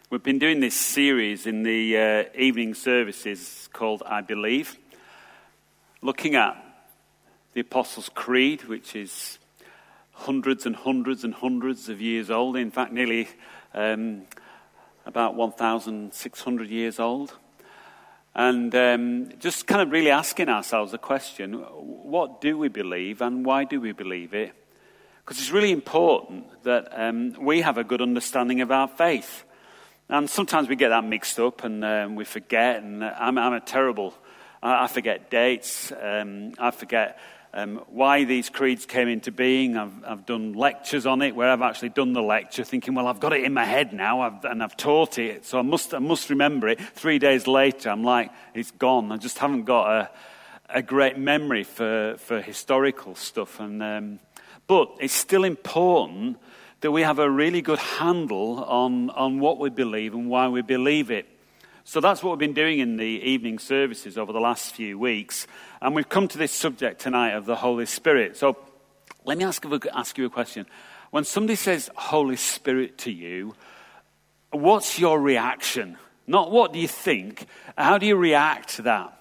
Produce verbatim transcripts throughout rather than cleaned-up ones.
We've been doing this series in the uh, evening services called I Believe, looking at the Apostles' Creed, which is hundreds and hundreds and hundreds of years old, in fact nearly um, about one thousand six hundred years old. And um, just kind of really asking ourselves the question, what do we believe and why do we believe it? Because it's really important that um, we have a good understanding of our faith. And sometimes we get that mixed up and um, we forget, and I'm, I'm a terrible, I, I forget dates, um, I forget um, why these creeds came into being. I've, I've done lectures on it where I've actually done the lecture thinking, well, I've got it in my head now I've, and I've taught it, so I must I must remember it. Three days later, I'm like, it's gone. I just haven't got a, a great memory for, for historical stuff. And um, but it's still important that we have a really good handle on, on what we believe and why we believe it. So that's what we've been doing in the evening services over the last few weeks. And we've come to this subject tonight of the Holy Spirit. So let me ask, ask you a question. When somebody says Holy Spirit to you, what's your reaction? Not what do you think, how do you react to that?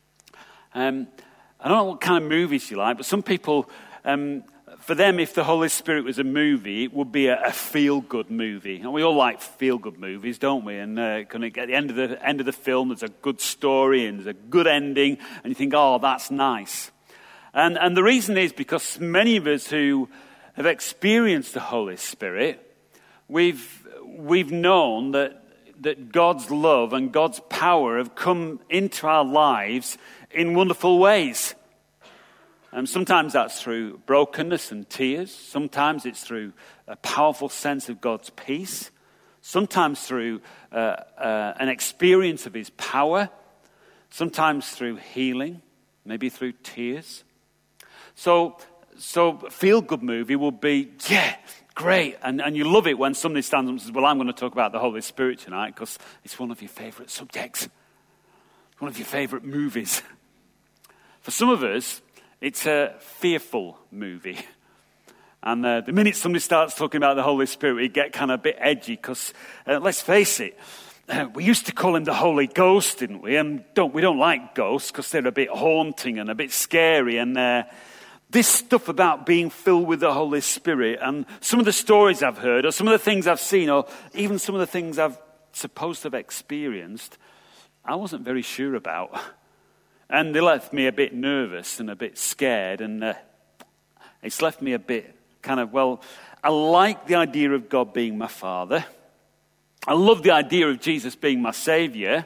Um, I don't know what kind of movies you like, but some people... Um, For them, if the Holy Spirit was a movie, it would be a, a feel-good movie. And we all like feel-good movies, don't we? And uh, kind of at the end of the end of the film, there's a good story and there's a good ending, and you think, oh, that's nice. And and the reason is because many of us who have experienced the Holy Spirit, we've we've known that that God's love and God's power have come into our lives in wonderful ways. And sometimes that's through brokenness and tears. Sometimes it's through a powerful sense of God's peace. Sometimes through uh, uh, an experience of his power. Sometimes through healing. Maybe through tears. So, so a feel-good movie will be, yeah, great. And, and you love it when somebody stands up and says, well, I'm going to talk about the Holy Spirit tonight because it's one of your favorite subjects. One of your favorite movies. For some of us, it's a fearful movie. And uh, the minute somebody starts talking about the Holy Spirit, we get kind of a bit edgy because, uh, let's face it, uh, we used to call him the Holy Ghost, didn't we? And don't we don't like ghosts because they're a bit haunting and a bit scary. And uh, this stuff about being filled with the Holy Spirit and some of the stories I've heard or some of the things I've seen or even some of the things I've supposed to have experienced, I wasn't very sure about. And they left me a bit nervous and a bit scared. And uh, it's left me a bit kind of, well, I like the idea of God being my Father. I love the idea of Jesus being my Savior.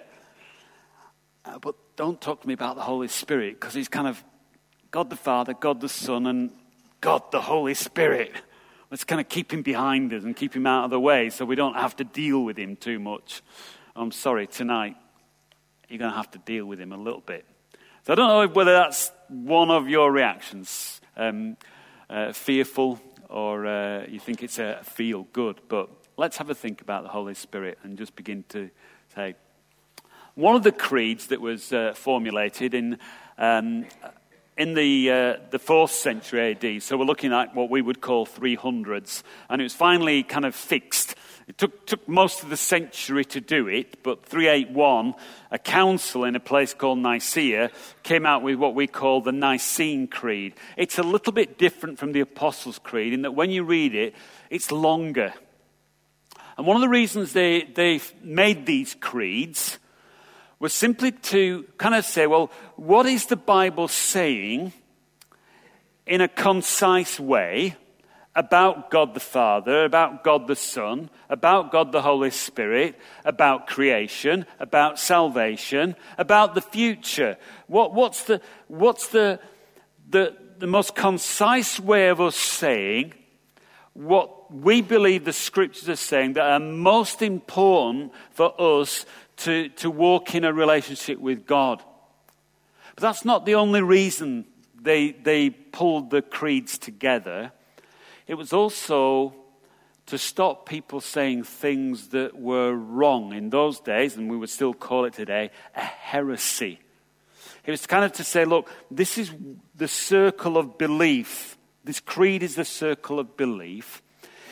Uh, but don't talk to me about the Holy Spirit because he's kind of God the Father, God the Son, and God the Holy Spirit. Let's kind of keep him behind us and keep him out of the way so we don't have to deal with him too much. I'm sorry, tonight you're going to have to deal with him a little bit. So I don't know whether that's one of your reactions, um, uh, fearful, or uh, you think it's a feel good. But let's have a think about the Holy Spirit and just begin to say, one of the creeds that was uh, formulated in um, in the uh, the fourth century A D. So we're looking at what we would call three hundreds, and it was finally kind of fixed. It took, took most of the century to do it, but three eighty-one, a council in a place called Nicaea came out with what we call the Nicene Creed. It's a little bit different from the Apostles' Creed in that when you read it, it's longer. And one of the reasons they, they made these creeds was simply to kind of say, well, what is the Bible saying in a concise way about God the Father, about God the Son, about God the Holy Spirit, about creation, about salvation, about the future? What, what's the what's the, the the most concise way of us saying what we believe the Scriptures are saying that are most important for us to, to walk in a relationship with God? But that's not the only reason they they pulled the creeds together. It was also to stop people saying things that were wrong in those days, and we would still call it today, a heresy. It was kind of to say, look, this is the circle of belief. This creed is the circle of belief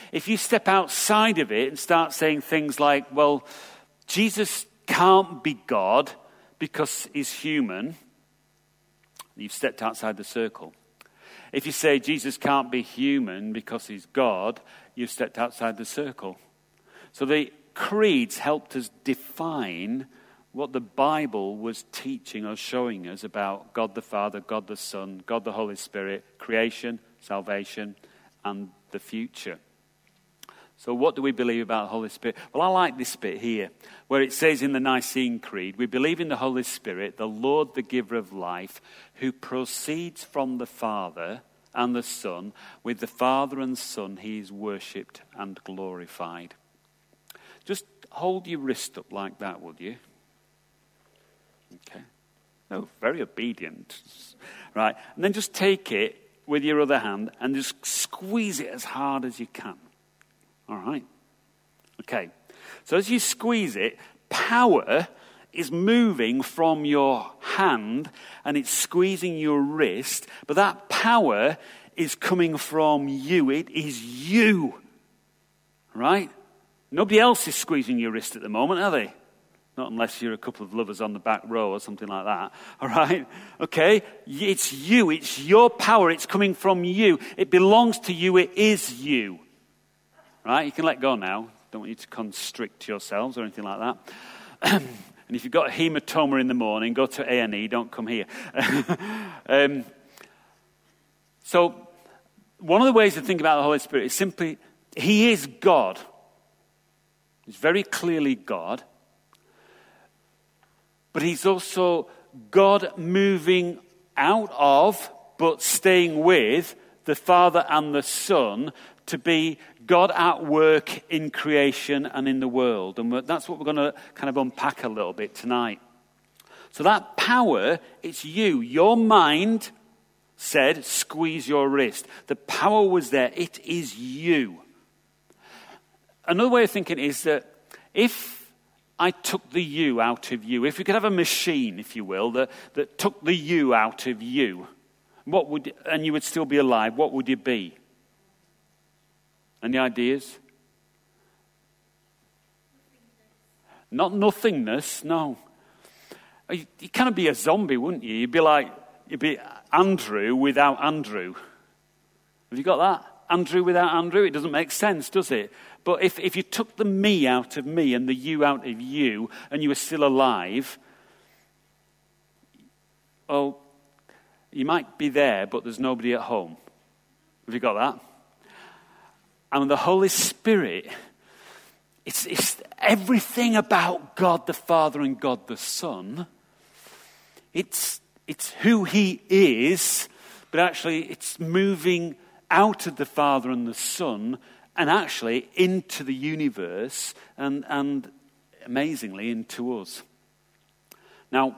if you step outside of it and start saying things like, well, Jesus can't be God because he's human, you've stepped outside the circle. If you say Jesus can't be human because he's God, you've stepped outside the circle. So the creeds helped us define what the Bible was teaching or showing us about God the Father, God the Son, God the Holy Spirit, creation, salvation, and the future. So what do we believe about the Holy Spirit? Well, I like this bit here, where it says in the Nicene Creed, we believe in the Holy Spirit, the Lord, the giver of life, who proceeds from the Father and the Son. With the Father and Son, he is worshipped and glorified. Just hold your wrist up like that, would you? Okay. Oh, very obedient. Right. And then just take it with your other hand and just squeeze it as hard as you can. All right. Okay. So as you squeeze it, power is moving from your hand and it's squeezing your wrist, but that power is coming from you. It is you. Right? Nobody else is squeezing your wrist at the moment, are they? Not unless you're a couple of lovers on the back row or something like that. All right? Okay? It's you. It's your power. It's coming from you. It belongs to you. It is you. Right? You can let go now. Don't want you to constrict yourselves or anything like that. And if you've got a hematoma in the morning, go to A and E. Don't come here. um, so one of the ways to think about the Holy Spirit is simply, he is God. He's very clearly God. But he's also God moving out of, but staying with, the Father and the Son to be God at work in creation and in the world. And that's what we're going to kind of unpack a little bit tonight. So that power, it's you. Your mind said, squeeze your wrist. The power was there. It is you. Another way of thinking is that if I took the you out of you, if we could have a machine, if you will, that, that took the you out of you, what would, and you would still be alive, what would you be? Any ideas? Not nothingness, no. You, you kind of be a zombie, wouldn't you? You'd be like, you'd be Andrew without Andrew. Have you got that? Andrew without Andrew? It doesn't make sense, does it? But if, if you took the me out of me and the you out of you, and you were still alive, well, you might be there, but there's nobody at home. Have you got that? And the Holy Spirit, it's, it's everything about God the Father and God the Son. It's, it's who he is, but actually it's moving out of the Father and the Son and actually into the universe and, and amazingly into us. Now,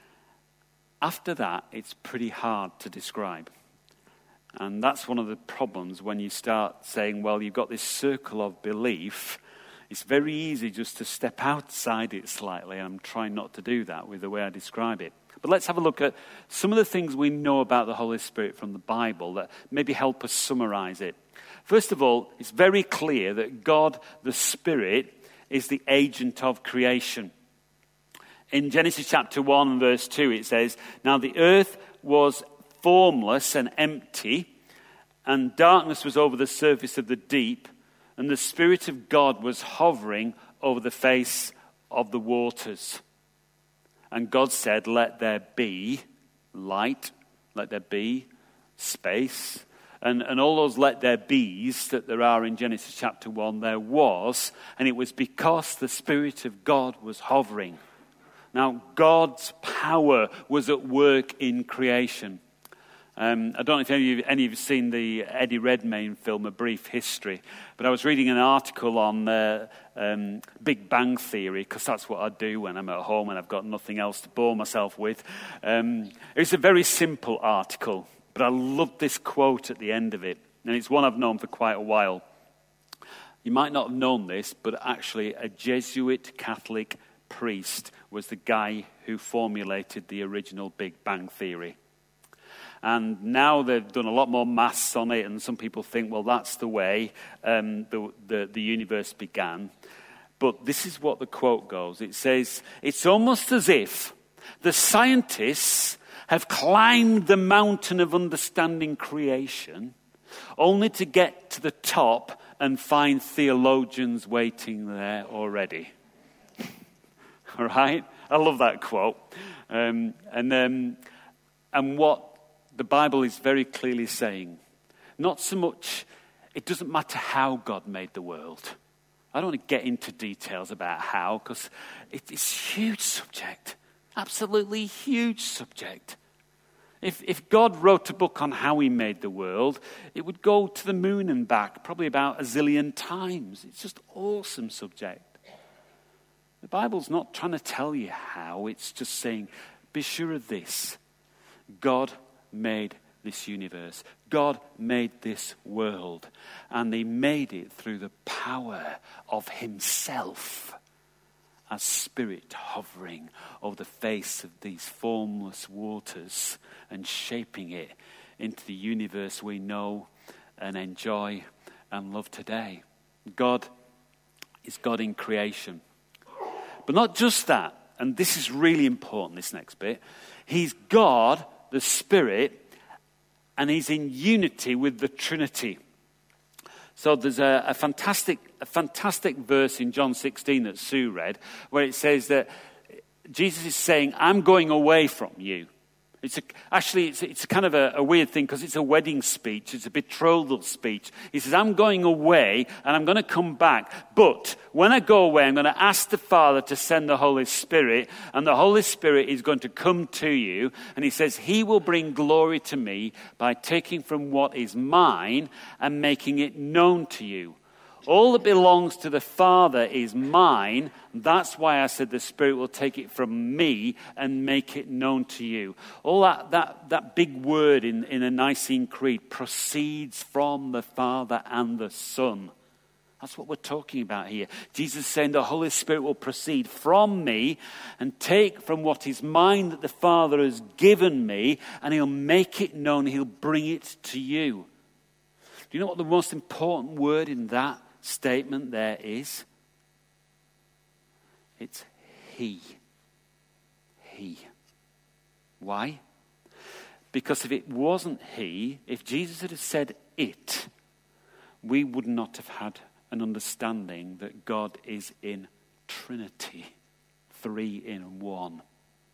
after that, it's pretty hard to describe. And that's one of the problems when you start saying, well, you've got this circle of belief. It's very easy just to step outside it slightly. And I'm trying not to do that with the way I describe it. But let's have a look at some of the things we know about the Holy Spirit from the Bible that maybe help us summarize it. First of all, it's very clear that God, the Spirit, is the agent of creation. In Genesis chapter one, verse two, it says, now the earth was formless and empty, and darkness was over the surface of the deep, and the Spirit of God was hovering over the face of the waters. And God said, let there be light, let there be space, and, and all those let there be's that there are in Genesis chapter one, there was, and it was because the Spirit of God was hovering. Now, God's power was at work in creation. Um, I don't know if any of, you, any of you have seen the Eddie Redmayne film, A Brief History, but I was reading an article on uh, um, Big Bang Theory, because that's what I do when I'm at home and I've got nothing else to bore myself with. Um, it's a very simple article, but I loved this quote at the end of it, and it's one I've known for quite a while. You might not have known this, but actually a Jesuit Catholic priest was the guy who formulated the original Big Bang Theory. And now they've done a lot more maths on it, and some people think, well, that's the way um, the, the, the universe began. But this is what the quote goes. It says, it's almost as if the scientists have climbed the mountain of understanding creation, only to get to the top and find theologians waiting there already. All right? I love that quote. Um, and, um, and what the Bible is very clearly saying, not so much, it doesn't matter how God made the world. I don't want to get into details about how, because it, it's a huge subject. Absolutely huge subject. If, if God wrote a book on how he made the world, it would go to the moon and back probably about a zillion times. It's just awesome subject. The Bible's not trying to tell you how. It's just saying, be sure of this. God made this universe. God made this world. And he made it through the power of himself as spirit hovering over the face of these formless waters and shaping it into the universe we know and enjoy and love today. God is God in creation. But not just that, and this is really important, this next bit. He's God, the Spirit, and he's in unity with the Trinity. So there's a, a fantastic a fantastic verse in John sixteen that Sue read, where it says that Jesus is saying, I'm going away from you. It's a, actually, it's, it's kind of a, a weird thing because it's a wedding speech. It's a betrothal speech. He says, I'm going away and I'm going to come back. But when I go away, I'm going to ask the Father to send the Holy Spirit. And the Holy Spirit is going to come to you. And he says, he will bring glory to me by taking from what is mine and making it known to you. All that belongs to the Father is mine. That's why I said the Spirit will take it from me and make it known to you. All that that, that big word in, in a Nicene Creed, proceeds from the Father and the Son. That's what we're talking about here. Jesus is saying the Holy Spirit will proceed from me and take from what is mine that the Father has given me, and he'll make it known. He'll bring it to you. Do you know what the most important word in that statement there is? It's he. He. Why? Because if it wasn't he, if Jesus had said it, we would not have had an understanding that God is in Trinity, three in one.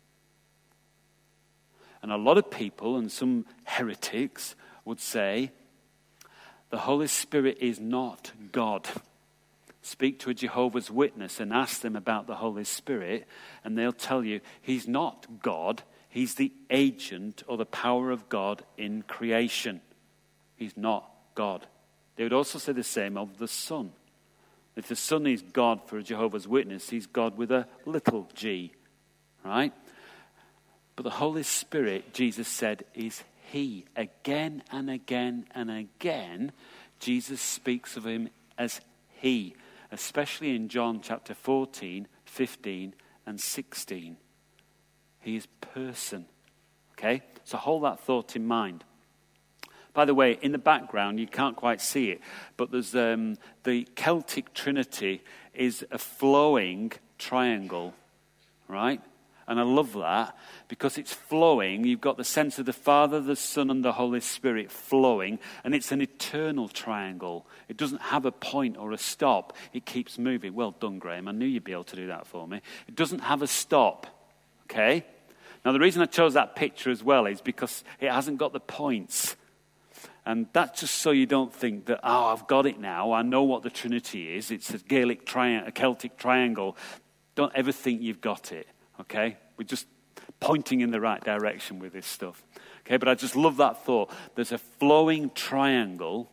And a lot of people, and some heretics, would say, the Holy Spirit is not God. Speak to a Jehovah's Witness and ask them about the Holy Spirit, and they'll tell you he's not God. He's the agent or the power of God in creation. He's not God. They would also say the same of the Son. If the Son is God for a Jehovah's Witness, he's God with a little g, right? But the Holy Spirit, Jesus said, is he. Again and again and again, Jesus speaks of him as he, especially in John chapter fourteen, fifteen, and sixteen. He is person. Okay? So hold that thought in mind. By the way, in the background, you can't quite see it, but there's um, the Celtic Trinity is a flowing triangle, right? And I love that because it's flowing. You've got the sense of the Father, the Son, and the Holy Spirit flowing. And it's an eternal triangle. It doesn't have a point or a stop. It keeps moving. Well done, Graham. I knew you'd be able to do that for me. It doesn't have a stop. Okay? Now, the reason I chose that picture as well is because it hasn't got the points. And that's just so you don't think that, oh, I've got it now. I know what the Trinity is. It's a Gaelic triangle, a Celtic triangle. Don't ever think you've got it. Okay? We're just pointing in the right direction with this stuff. Okay? But I just love that thought. There's a flowing triangle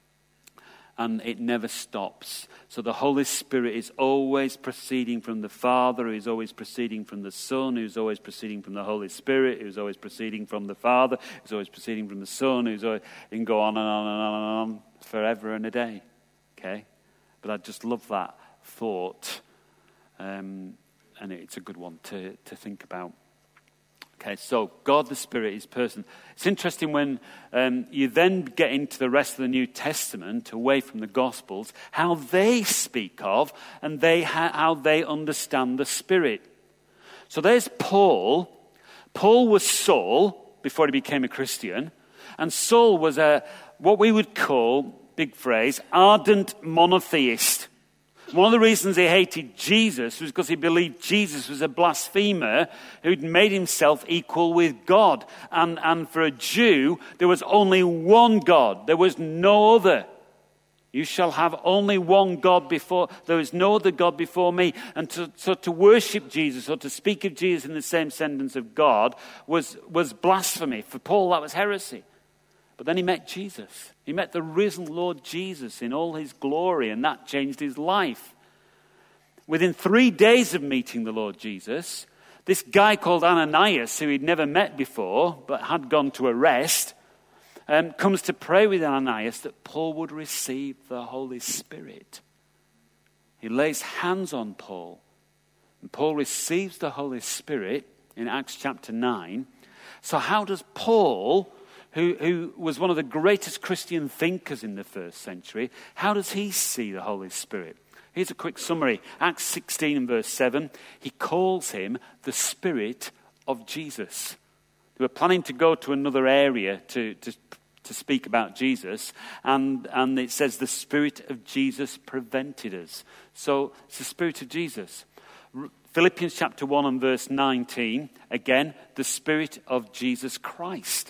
and it never stops. So the Holy Spirit is always proceeding from the Father, who's always proceeding from the Son, who's always proceeding from the Holy Spirit, who's always proceeding from the Father, who's always proceeding from the Son, who's always, you can go on and on and on and on forever and a day. Okay? But I just love that thought. Um, and it's a good one to, to think about. Okay, so God the Spirit is person. It's interesting when um, you then get into the rest of the New Testament, away from the Gospels, how they speak of and they ha- how they understand the Spirit. So there's Paul. Paul was Saul before he became a Christian, and Saul was a what we would call, big phrase, ardent monotheist. One of the reasons he hated Jesus was because he believed Jesus was a blasphemer who'd made himself equal with God. And, and for a Jew, there was only one God. There was no other. You shall have only one God before, there is no other God before me. And to, so to worship Jesus or to speak of Jesus in the same sentence of God was, was blasphemy. For Paul, that was heresy. But then he met Jesus. He met the risen Lord Jesus in all his glory, and that changed his life. Within three days of meeting the Lord Jesus, this guy called Ananias, who he'd never met before, but had gone to arrest, um, comes to pray with Ananias that Paul would receive the Holy Spirit. He lays hands on Paul, and Paul receives the Holy Spirit in Acts chapter nine. So how does Paul, Who, who was one of the greatest Christian thinkers in the first century, how does he see the Holy Spirit? Here's a quick summary. Acts sixteen and verse seven, he calls him the Spirit of Jesus. They were planning to go to another area to, to, to speak about Jesus, and, and it says the Spirit of Jesus prevented us. So it's the Spirit of Jesus. Philippians chapter one and verse nineteen, again, the Spirit of Jesus Christ.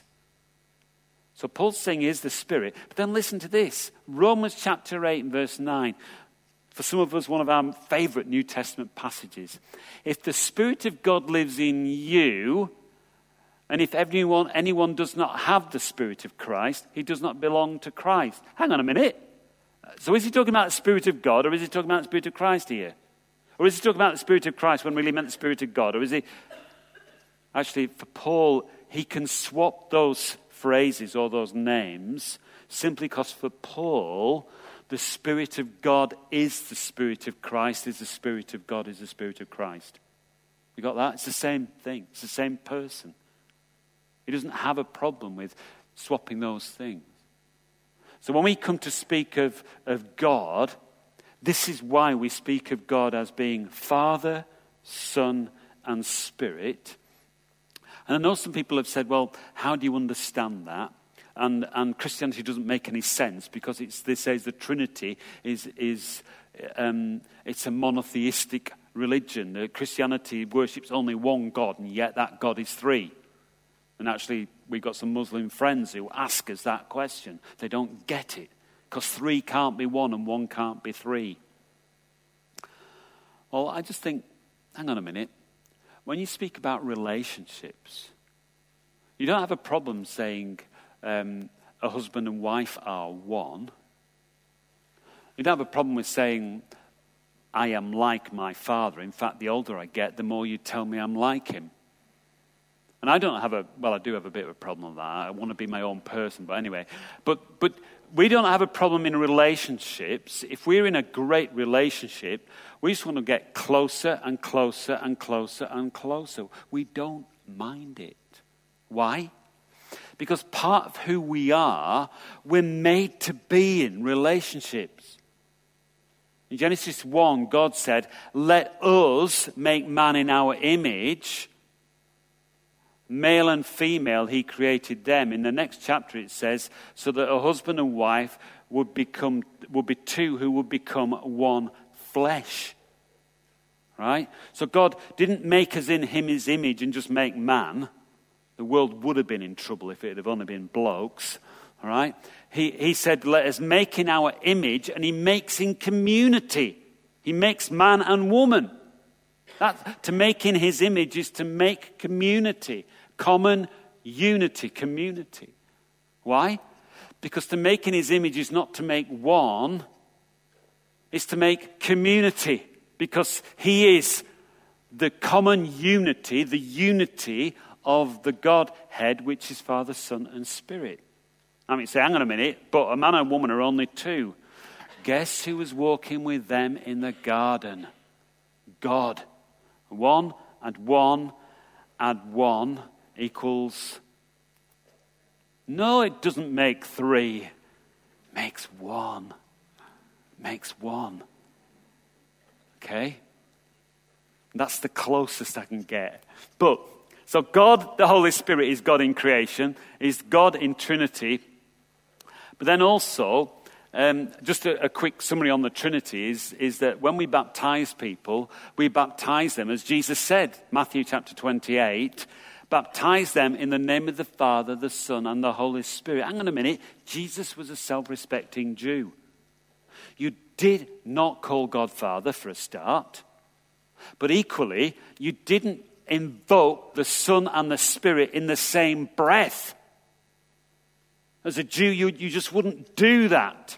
So Paul's saying is the Spirit. But then listen to this. Romans chapter eight and verse nine. For some of us, one of our favorite New Testament passages. If the Spirit of God lives in you, and if anyone, anyone does not have the Spirit of Christ, he does not belong to Christ. Hang on a minute. So is he talking about the Spirit of God, or is he talking about the Spirit of Christ here? Or is he talking about the Spirit of Christ when really meant the Spirit of God? Or is he... Actually, for Paul, he can swap those phrases or those names simply because for Paul, the Spirit of God is the Spirit of Christ, is the Spirit of God, is the Spirit of Christ. You got that? It's the same thing. It's the same person. He doesn't have a problem with swapping those things. So when we come to speak of, of God, this is why we speak of God as being Father, Son, and Spirit. And I know some people have said, well, how do you understand that? And, and Christianity doesn't make any sense because it's, they say the Trinity is, is um, it's a monotheistic religion. Uh, Christianity worships only one God, and yet that God is three. And actually, we've got some Muslim friends who ask us that question. They don't get it because three can't be one and one can't be three. Well, I just think, hang on a minute. When you speak about relationships, you don't have a problem saying um, a husband and wife are one. You don't have a problem with saying, I am like my father. In fact, the older I get, the more you tell me I'm like him. And I don't have a, well, I do have a bit of a problem with that. I want to be my own person, but anyway. But, but we don't have a problem in relationships. If we're in a great relationship, we just want to get closer and closer and closer and closer. We don't mind it. Why? Because part of who we are, we're made to be in relationships. In Genesis one, God said, let us make man in our image. Male and female, he created them. In the next chapter it says, so that a husband and wife would become, would be two who would become one flesh. Right? So God didn't make us in him his image and just make man. The world would have been in trouble if it had only been blokes. All right? He, he said, let us make in our image, and he makes in community. He makes man and woman. That, to make in his image is to make community. Common unity, community. Why? Because to make in his image is not to make one. It's to make community. Because he is the common unity, the unity of the Godhead, which is Father, Son, and Spirit. I mean, say, hang on a minute, but a man and woman are only two. Guess who was walking with them in the garden? God. One and one and one equals... No, it doesn't make three. It makes one. It makes one. Okay? That's the closest I can get. But, so God, the Holy Spirit, is God in creation, is God in Trinity. But then also, um, just a, a quick summary on the Trinity is, is that when we baptize people, we baptize them, as Jesus said, Matthew chapter twenty-eight, baptize them in the name of the Father, the Son, and the Holy Spirit. Hang on a minute. Jesus was a self-respecting Jew. You did not call God Father for a start. But equally, you didn't invoke the Son and the Spirit in the same breath. As a Jew, you, you just wouldn't do that.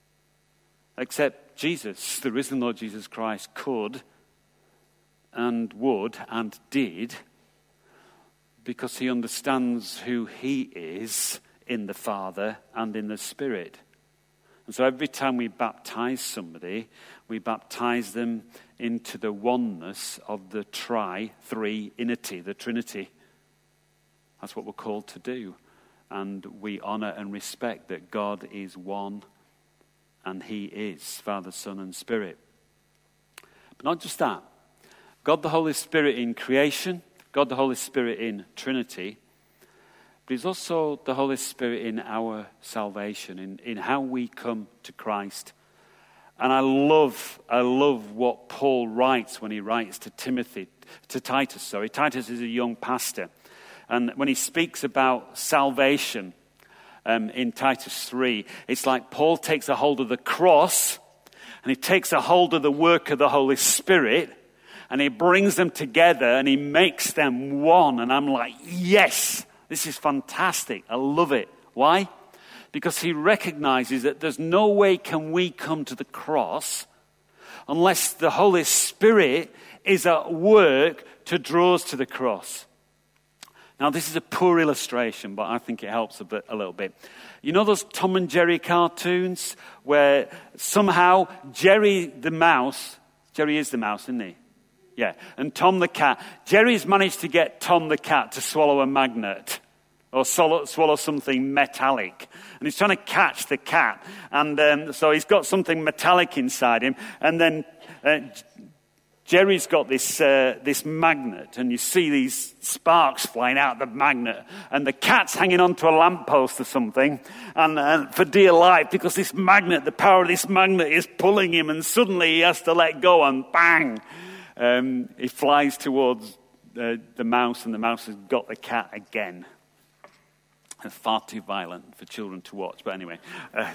Except Jesus, the risen Lord Jesus Christ, could and would and did, because he understands who he is in the Father and in the Spirit. And so every time we baptize somebody, we baptize them into the oneness of the tri, three-inity, the Trinity. That's what we're called to do. And we honor and respect that God is one and he is Father, Son, and Spirit. But not just that. God the Holy Spirit in creation, God the Holy Spirit in Trinity, but he's also the Holy Spirit in our salvation, in, in how we come to Christ. And I love, I love what Paul writes when he writes to Timothy, to Titus, sorry. Titus is a young pastor. And when he speaks about salvation um, in Titus three, it's like Paul takes a hold of the cross and he takes a hold of the work of the Holy Spirit and he brings them together and he makes them one. And I'm like, yes, this is fantastic. I love it. Why? Because he recognizes that there's no way can we come to the cross unless the Holy Spirit is at work to draw us to the cross. Now, this is a poor illustration, but I think it helps a bit, a little bit. You know those Tom and Jerry cartoons where somehow Jerry the mouse, Jerry is the mouse, isn't he? Yeah, and Tom the cat. Jerry's managed to get Tom the cat to swallow a magnet or swallow, swallow something metallic. And he's trying to catch the cat. And um, so he's got something metallic inside him. And then uh, Jerry's got this uh, this magnet, and you see these sparks flying out of the magnet, and the cat's hanging onto a lamppost or something, and uh, for dear life, because this magnet, the power of this magnet is pulling him, and suddenly he has to let go, and bang, um, he flies towards uh, the mouse, and the mouse has got the cat again. It's far too violent for children to watch, but anyway. Uh,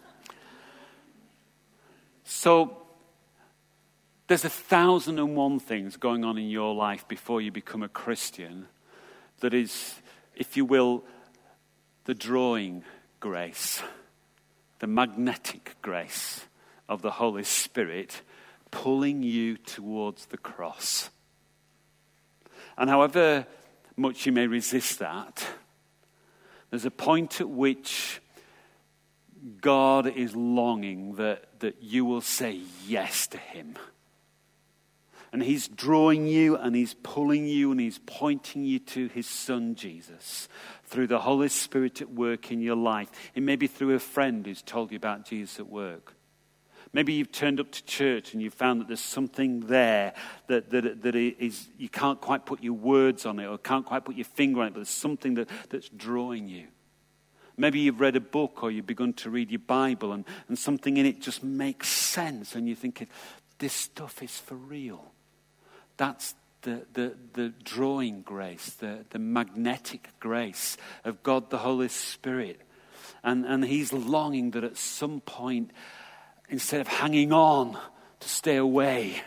so... There's a thousand and one things going on in your life before you become a Christian that is, if you will, the drawing grace, the magnetic grace of the Holy Spirit pulling you towards the cross. And however much you may resist that, there's a point at which God is longing that, that you will say yes to him. And he's drawing you and he's pulling you and he's pointing you to his son Jesus through the Holy Spirit at work in your life. It may be through a friend who's told you about Jesus at work. Maybe you've turned up to church and you've found that there's something there that, that, that is, you can't quite put your words on it or can't quite put your finger on it, but there's something that, that's drawing you. Maybe you've read a book or you've begun to read your Bible and, and something in it just makes sense and you're thinking, this stuff is for real. That's the, the, the drawing grace, the, the magnetic grace of God the Holy Spirit. And, and he's longing that at some point, instead of hanging on to stay away,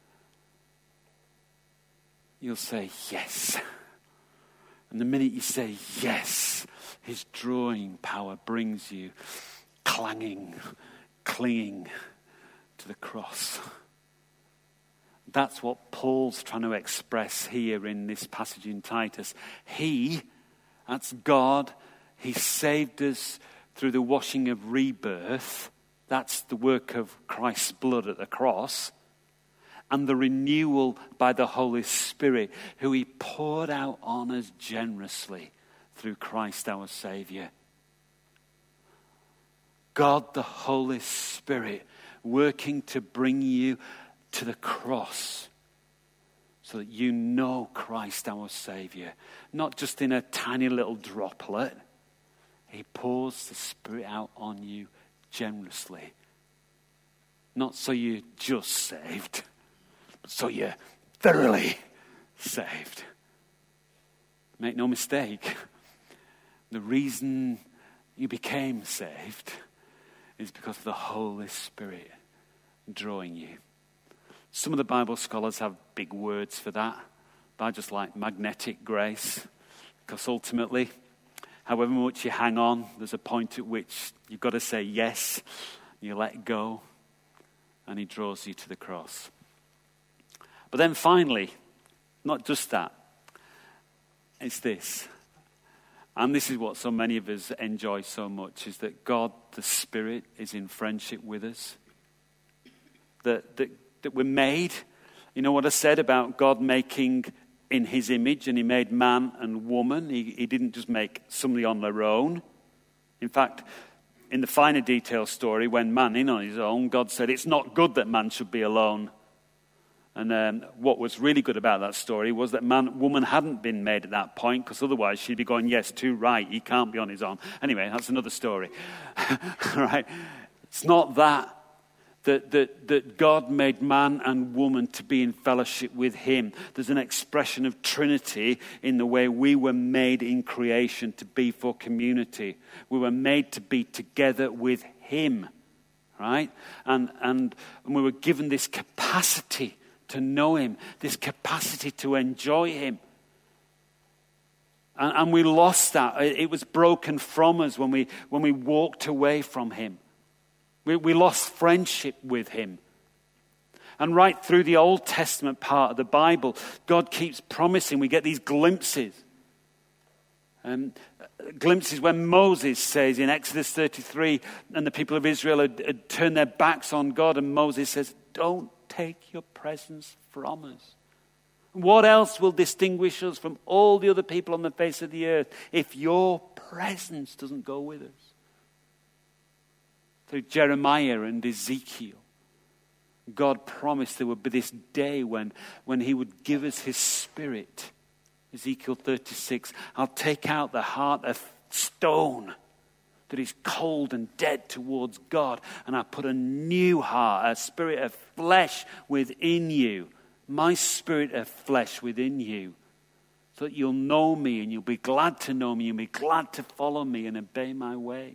you'll say yes. And the minute you say yes, his drawing power brings you clanging, clinging to the cross. That's what Paul's trying to express here in this passage in Titus. He, that's God, he saved us through the washing of rebirth. That's the work of Christ's blood at the cross. and the renewal by the Holy Spirit, who he poured out on us generously through Christ our Savior. God the Holy Spirit working to bring you to the cross so that you know Christ our Savior, not just in a tiny little droplet. He pours the Spirit out on you generously. Not so you're just saved, but so you're thoroughly saved. Make no mistake, the reason you became saved is because of the Holy Spirit drawing you. Some of the Bible scholars have big words for that, but I just like magnetic grace, because ultimately, however much you hang on, there's a point at which you've got to say yes, you let go, and he draws you to the cross. But then finally, not just that, it's this. And this is what so many of us enjoy so much, is that God, the Spirit, is in friendship with us. That, that, that we're made. You know what I said about God making in his image, and he made man and woman. He, he didn't just make somebody on their own. In fact, in the finer detail story, when man in on his own, God said, it's not good that man should be alone. And um, what was really good about that story was that man, woman hadn't been made at that point, because otherwise she'd be going, yes, too right, he can't be on his own. Anyway, that's another story. Right? It's not that. That, that, that God made man and woman to be in fellowship with him. There's an expression of Trinity in the way we were made in creation to be for community. We were made to be together with him, right? And, and, and we were given this capacity to know him, this capacity to enjoy him. And, and we lost that. It was broken from us when we, when we walked away from him. We, we lost friendship with him. And right through the Old Testament part of the Bible, God keeps promising. We get these glimpses. Um, glimpses when Moses says in Exodus thirty-three, and the people of Israel had, had turned their backs on God, and Moses says, don't take your presence from us. What else will distinguish us from all the other people on the face of the earth if your presence doesn't go with us? Through Jeremiah and Ezekiel, God promised there would be this day when, when he would give us his Spirit. Ezekiel thirty-six, I'll take out the heart of stone that is cold and dead towards God, and I'll put a new heart, a spirit of flesh within you, my spirit of flesh within you, so that you'll know me and you'll be glad to know me, you'll be glad to follow me and obey my ways.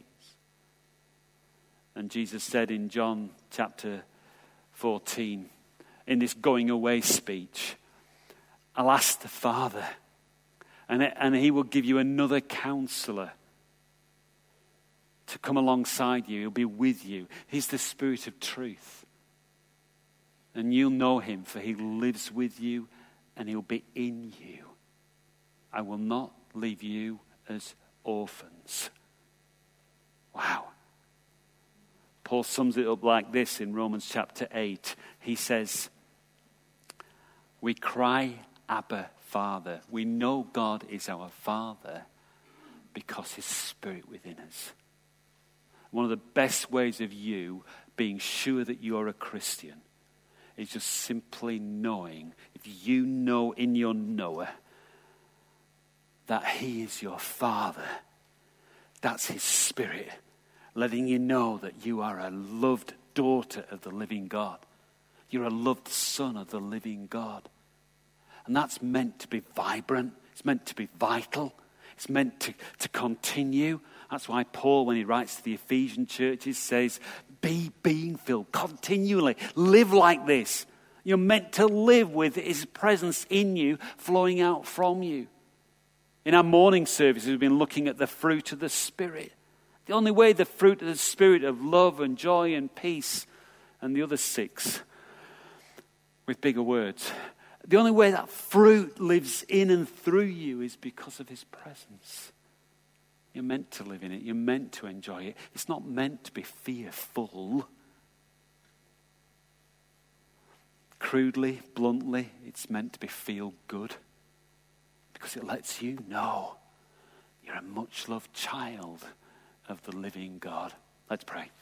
And Jesus said in John chapter fourteen, in this going away speech, I'll ask the Father, and, it, and he will give you another counselor to come alongside you. He'll be with you. He's the Spirit of truth. And you'll know him, for he lives with you and he'll be in you. I will not leave you as orphans. Wow. Paul sums it up like this in Romans chapter eight. He says, we cry, Abba, Father. We know God is our Father because his Spirit within us. One of the best ways of you being sure that you're a Christian is just simply knowing, if you know in your knower that he is your Father, that's his Spirit letting you know that you are a loved daughter of the living God. You're a loved son of the living God. And that's meant to be vibrant. It's meant to be vital. It's meant to, to continue. That's why Paul, when he writes to the Ephesian churches, says, be being filled continually. Live like this. You're meant to live with his presence in you, flowing out from you. In our morning services, we've been looking at the fruit of the Spirit. The only way the fruit of the Spirit of love and joy and peace, and the other six with bigger words, the only way that fruit lives in and through you is because of his presence. You're meant to live in it. You're meant to enjoy it. It's not meant to be fearful. crudely, bluntly, it's meant to be feel good. Because it lets you know you're a much-loved child of the living God. Let's pray.